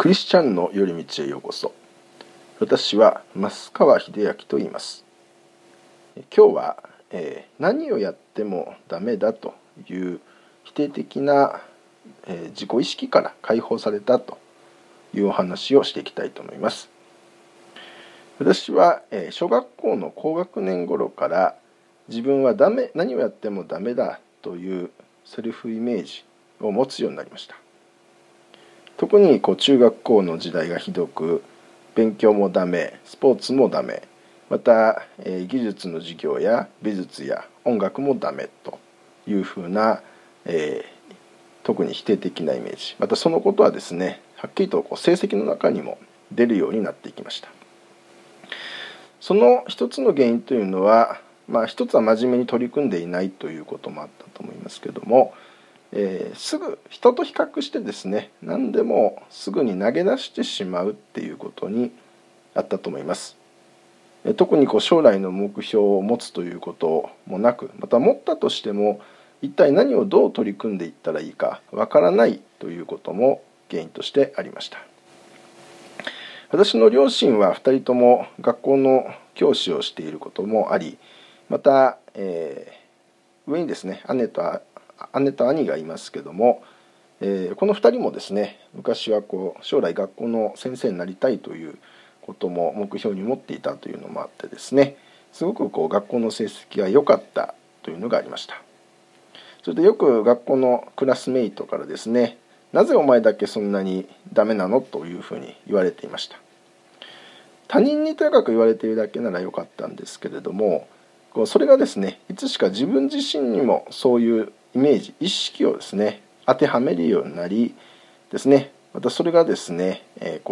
クリスチャンの寄り道へようこそ。私は増川秀明と言います。今日は、何をやってもダメだという否定的な、自己意識から解放されたというお話をしていきたいと思います。私は、小学校の高学年頃から自分は何をやってもダメだというセルフイメージを持つようになりました。特に中学校の時代がひどく、勉強もダメ、スポーツもダメ、また、技術の授業や美術や音楽もダメというふうな、特に否定的なイメージ、またそのことはですね、はっきりと成績の中にも出るようになっていきました。その一つの原因というのは、一つは真面目に取り組んでいないということもあったと思いますけれども、すぐ人と比較してですね、何でもすぐに投げ出してしまうっていうことにあったと思います。特に将来の目標を持つということもなく、また持ったとしても一体何をどう取り組んでいったらいいかわからないということも原因としてありました。私の両親は2人とも学校の教師をしていることもあり、また、上にですね、姉と兄がいますけども、この2人もですね、昔は将来学校の先生になりたいということも目標に持っていたというのもあってですね、すごく学校の成績が良かったというのがありました。それでよく学校のクラスメイトからですね、なぜお前だけそんなにダメなのというふうに言われていました。他人にとやかく言われているだけならよかったんですけれども、それがですね、いつしか自分自身にもそういうイメージ、意識をですね、当てはめるようになりですね、またそれがですね、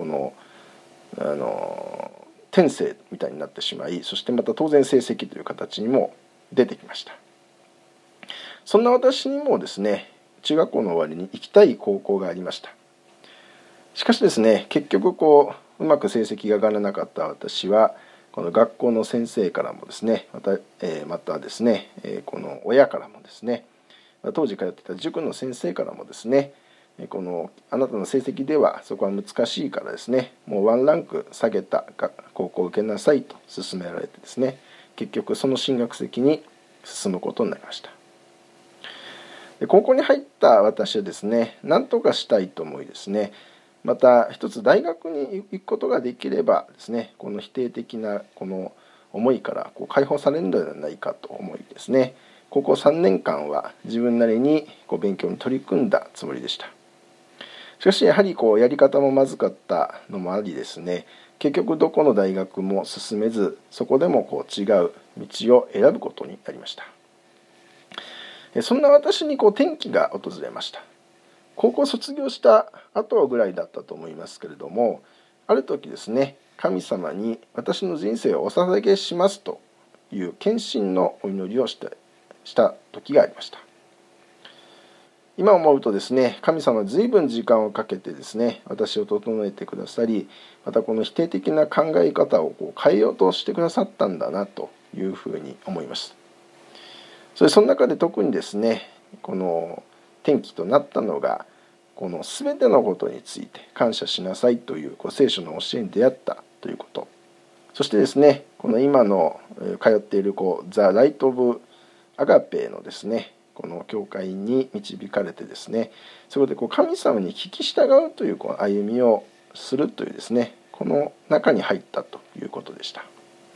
天性みたいになってしまい、そしてまた当然成績という形にも出てきました。そんな私にもですね、中学校の終わりに行きたい高校がありました。しかしですね、結局うまく成績が上がらなかった私は、この学校の先生からもですね、またですね、この親からもですね、当時通っていた塾の先生からもですね、あなたの成績ではそこは難しいからですね、もうワンランク下げた高校を受けなさいと勧められてですね、結局その進学先に進むことになりました。で、高校に入った私はですね、何とかしたいと思いですね、また一つ大学に行くことができればですね、この否定的なこの思いから解放されるのではないかと思いですね、高校3年間は自分なりに勉強に取り組んだつもりでした。しかしやはりやり方もまずかったのもありですね、結局どこの大学も進めず、そこでも違う道を選ぶことになりました。そんな私に転機が訪れました。高校卒業した後ぐらいだったと思いますけれども、ある時ですね、神様に私の人生をお捧げしますという献身のお祈りをした時がありました。今思うとですね、神様は随分時間をかけてですね、私を整えてくださり、またこの否定的な考え方を変えようとしてくださったんだなというふうに思います。その中で特にですね、この転機となったのが、この全てのことについて感謝しなさいという聖書の教えに出会ったということ、そしてですね、この今の通っているザ・ライト・オブ・アガペのですね、この教会に導かれてですね、そこで神様に聞き従うという歩みをするというですね、この中に入ったということでした。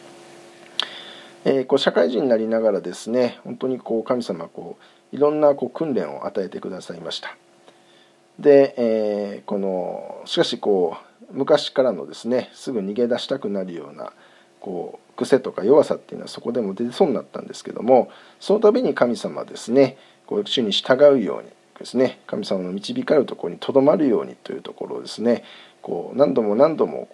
社会人になりながらですね、本当に神様いろんな訓練を与えてくださいました。で、しかし昔からのですね、すぐ逃げ出したくなるような癖とか弱さっていうのはそこでも出そうになったんですけども、その度に神様はですね、主に従うようにですね、神様の導かれるところにとどまるようにというところをですね、何度も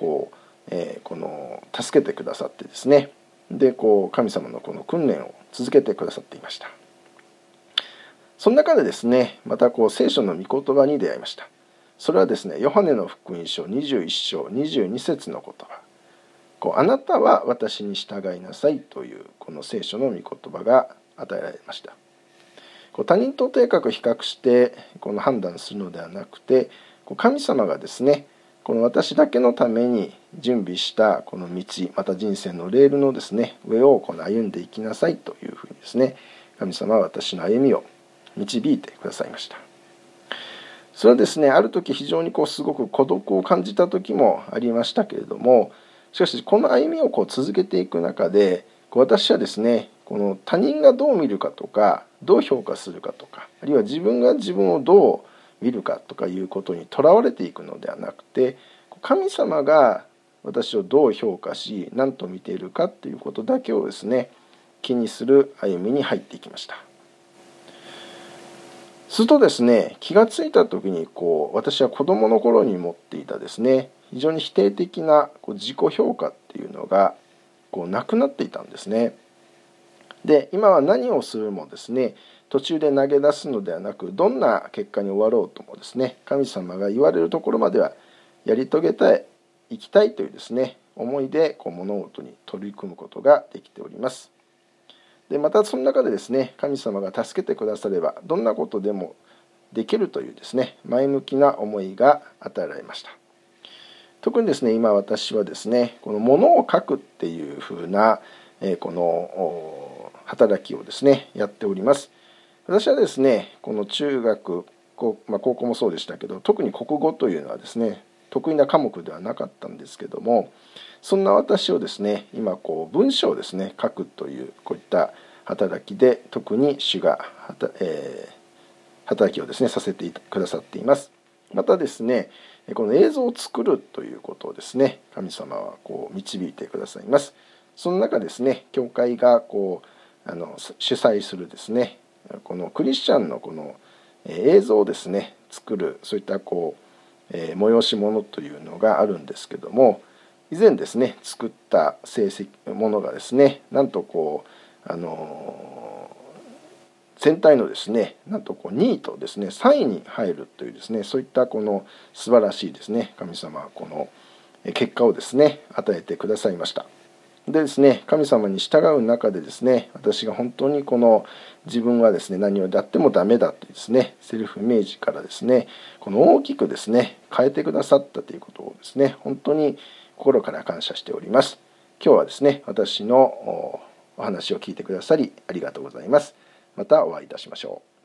助けてくださってですね、で神様の訓練を続けてくださっていました。その中でですね、また聖書の御言葉に出会いました。それはですね、ヨハネの福音書21章22節の言葉、あなたは私に従いなさいというこの聖書の御言葉が与えられました。他人ととやかく比較して判断するのではなくて、神様がですね、 この私だけのために準備したこの道、また人生のレールのですね上をこの歩んでいきなさいというふうにですね、神様は私の歩みを導いてくださいました。それはですね、ある時非常にすごく孤独を感じた時もありましたけれども、しかしこの歩みを続けていく中で、私はですね、この他人がどう見るかとか、どう評価するかとか、あるいは自分が自分をどう見るかとかいうことにとらわれていくのではなくて、神様が私をどう評価し、何と見ているかということだけをですね、気にする歩みに入っていきました。するとですね、気がついた時に私は子供の頃に持っていたですね、非常に否定的な自己評価っていうのがなくなっていたんですね。で、今は何をするもですね、途中で投げ出すのではなく、どんな結果に終わろうともですね、神様が言われるところまではやり遂げたい、行きたいというですね、思いで物事に取り組むことができております。でまたその中でですね、神様が助けてくださればどんなことでもできるというですね、前向きな思いが与えられました。特にですね、今私はですね、この物を書くっていう風なこの働きをですねやっております。私はですね、この中学高校もそうでしたけど、特に国語というのはですね得意な科目ではなかったんですけども、そんな私をですね、今文章をですね書くというこういった働きで特に主が働きをですねさせてくださっています。またですね、この映像を作るということをですね、神様は導いてくださいます。その中ですね、教会が主催するですね、このクリスチャンのこの映像をですね作る、そういった催し物というのがあるんですけども、以前ですね作ったものがですね、なんと全体のですね、なんと2位とですね3位に入るというですね、そういった素晴らしいですね、神様はこの結果をですね与えてくださいました。でですね、神様に従う中でですね、私が本当に自分はですね何をやってもダメだというですねセルフイメージからですね、大きくですね変えてくださったということをですね、本当に心から感謝しております。今日はですね、私のお話を聞いてくださりありがとうございます。またお会いいたしましょう。